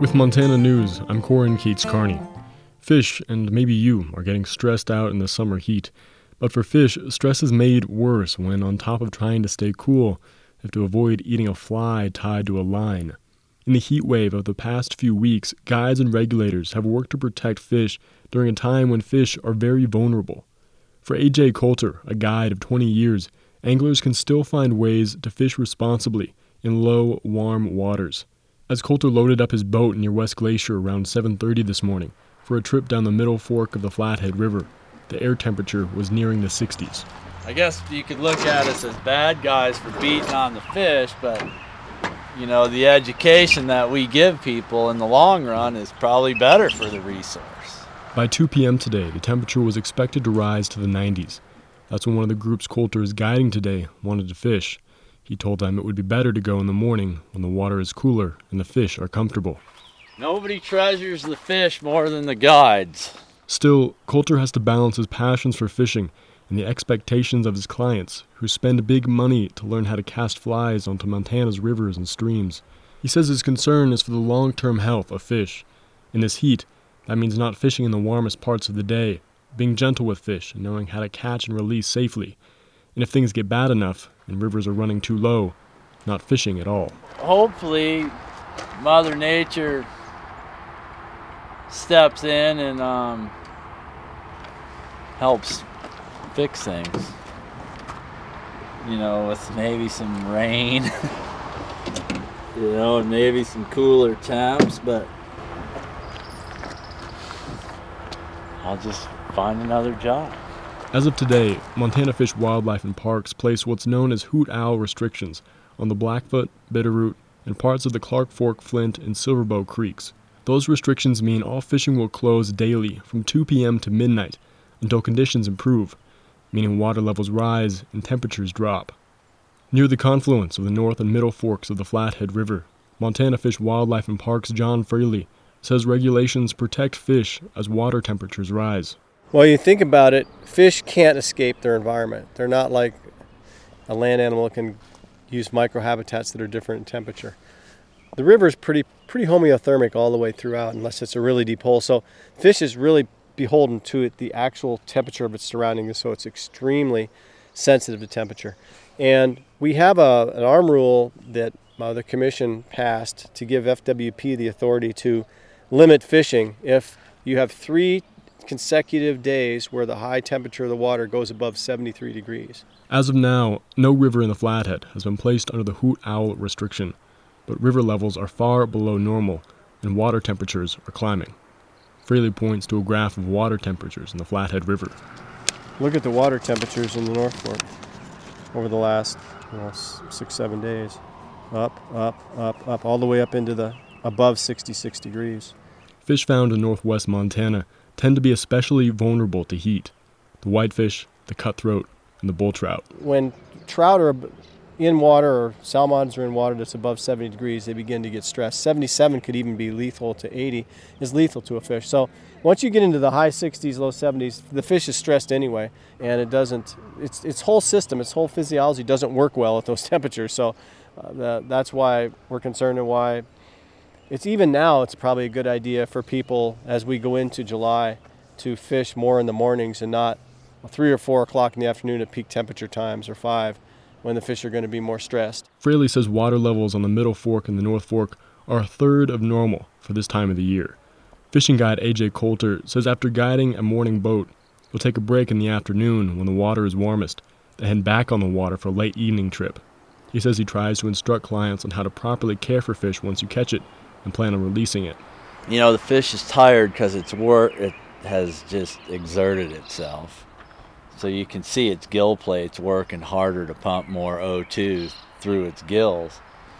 With Montana News, I'm Corin Cates Carney. Fish, and maybe you, are getting stressed out in the summer heat. But for fish, stress is made worse when, on top of trying to stay cool, they have to avoid eating a fly tied to a line. In the heat wave of the past few weeks, guides and regulators have worked to protect fish during a time when fish are very vulnerable. For A.J. Coulter, a guide of 20 years, anglers can still find ways to fish responsibly in low, warm waters. As Coulter loaded up his boat near West Glacier around 7:30 this morning for a trip down the middle fork of the Flathead River, the air temperature was nearing the 60s. I guess you could look at us as bad guys for beating on the fish, but you know, the education that we give people in the long run is probably better for the resource. By 2 p.m. today, the temperature was expected to rise to the 90s. That's when one of the groups Coulter is guiding today wanted to fish. He told them it would be better to go in the morning when the water is cooler and the fish are comfortable. Nobody treasures the fish more than the guides. Still, Coulter has to balance his passions for fishing and the expectations of his clients, who spend big money to learn how to cast flies onto Montana's rivers and streams. He says his concern is for the long-term health of fish. In this heat, that means not fishing in the warmest parts of the day, being gentle with fish and knowing how to catch and release safely. And if things get bad enough and rivers are running too low, not fishing at all. Hopefully, Mother Nature steps in and helps fix things. You know, with maybe some rain, and maybe some cooler temps, but I'll just find another job. As of today, Montana Fish, Wildlife and Parks place what's known as hoot owl restrictions on the Blackfoot, Bitterroot, and parts of the Clark Fork, Flint, and Silverbow creeks. Those restrictions mean all fishing will close daily from 2 p.m. to midnight until conditions improve, meaning water levels rise and temperatures drop. Near the confluence of the North and Middle Forks of the Flathead River, Montana Fish, Wildlife and Parks' John Fraley says regulations protect fish as water temperatures rise. Well, you think about it, fish can't escape their environment. They're not like a land animal that can use microhabitats that are different in temperature. The river is pretty homeothermic all the way throughout, unless it's a really deep hole. So fish is really beholden to the actual temperature of its surroundings, so it's extremely sensitive to temperature. And we have an ARM rule that the commission passed to give FWP the authority to limit fishing if you have 3 consecutive days where the high temperature of the water goes above 73 degrees. As of now, no river in the Flathead has been placed under the hoot owl restriction, but river levels are far below normal and water temperatures are climbing. Fraley points to a graph of water temperatures in the Flathead River. Look at the water temperatures in the North Fork over the last 6-7 days. Up, all the way up into the above 66 degrees. Fish found in northwest Montana tend to be especially vulnerable to heat. The whitefish, the cutthroat, and the bull trout. When trout are in water or salmons are in water that's above 70 degrees, they begin to get stressed. 77 could even be lethal to 80 is lethal to a fish. So once you get into the high 60s, low 70s, the fish is stressed anyway, and its whole system, its whole physiology doesn't work well at those temperatures. So that's why we're concerned, and why it's probably a good idea for people as we go into July to fish more in the mornings and not 3 or 4 o'clock in the afternoon at peak temperature times, or 5, when the fish are going to be more stressed. Fraley says water levels on the Middle Fork and the North Fork are a third of normal for this time of the year. Fishing guide A.J. Coulter says after guiding a morning boat, he'll take a break in the afternoon when the water is warmest, then head back on the water for a late evening trip. He says he tries to instruct clients on how to properly care for fish once you catch it and plan on releasing it. You know, the fish is tired because it has just exerted itself. So you can see its gill plates working harder to pump more O2 through its gills.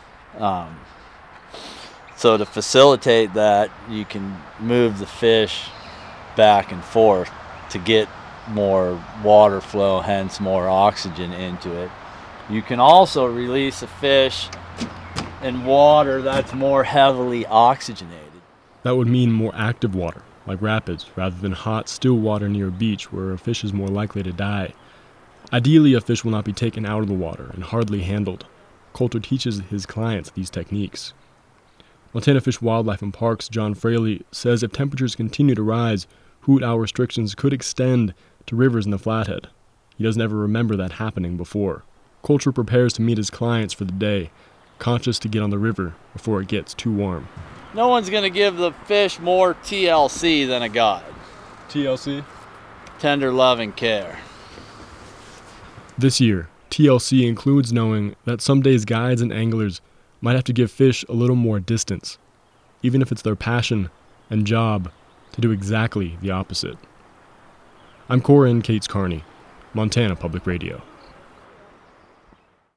So to facilitate that, you can move the fish back and forth to get more water flow, hence more oxygen into it. You can also release a fish in water that's more heavily oxygenated. That would mean more active water, like rapids, rather than hot, still water near a beach where a fish is more likely to die. Ideally, a fish will not be taken out of the water and hardly handled. Coulter teaches his clients these techniques. Montana Fish, Wildlife and Parks' John Fraley says if temperatures continue to rise, hoot owl restrictions could extend to rivers in the Flathead. He doesn't ever remember that happening before. Coulter prepares to meet his clients for the day, conscious to get on the river before it gets too warm. No one's going to give the fish more TLC than a god. TLC? Tender love and care. This year, TLC includes knowing that some days guides and anglers might have to give fish a little more distance, even if it's their passion and job to do exactly the opposite. I'm Corin Cates Carney, Montana Public Radio.